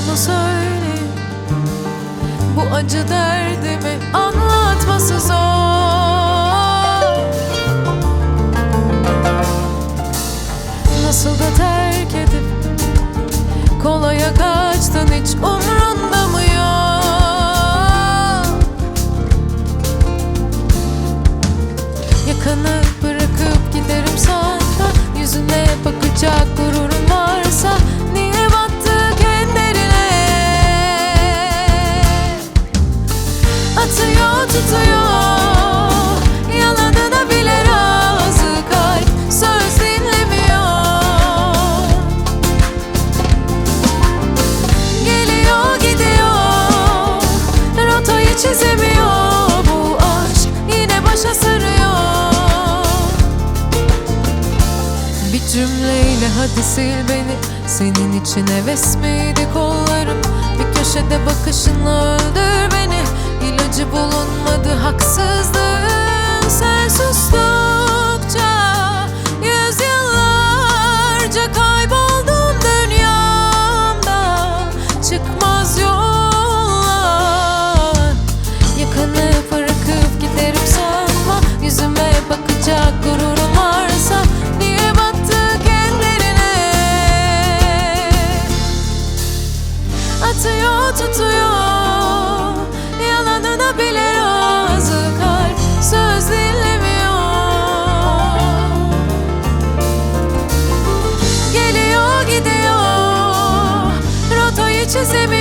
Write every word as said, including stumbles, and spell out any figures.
Bunu söyleyeyim, bu acı derdimi anlatması zor. Nasıl da terk edip kolaya kaçtın, hiç umrunda mı yok? Yakanı bırakıp giderim sana, yüzüne bakacak gururun varsa niye battık ellerine? Atıyor tutuyor, yalanına bile razı kalp, söz dinlemiyor. Geliyor gidiyor, rotayı çizemiyor. Bu aşk yine başa sarıyor. Bir cümleyle hadi sil beni, senin için heves miydi kollarım? Bir köşede bakışınla öldür beni, İlacı bulunmadı haksızlığın. Sen sustukça yüzyıllarca kayboldum dünyamda, çıkmaz yollar. Yakanı bırakıp giderim sanma, yüzüme bakacak gururun varsa niye battık ellerine? Atıyor tutuyor, yalanına bile razı kalp, söz dinlemiyor. Geliyor gidiyor, rotayı çizemiyor.